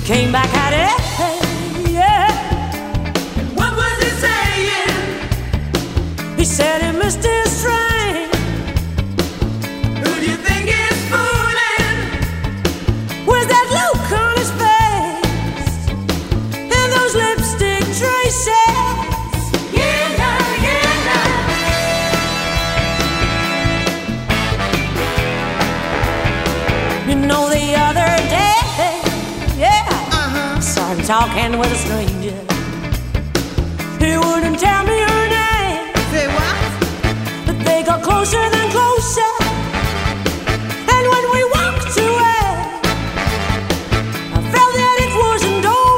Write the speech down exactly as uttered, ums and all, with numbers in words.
came back at it, yeah. What was he saying? He said he missed his train. Who do you think is fooling? With that look on his face and those lipstick traces. Yeah, nah, yeah, nah. You know the other day, yeah, uh-huh. I saw him talking with a stranger. He wouldn't tell me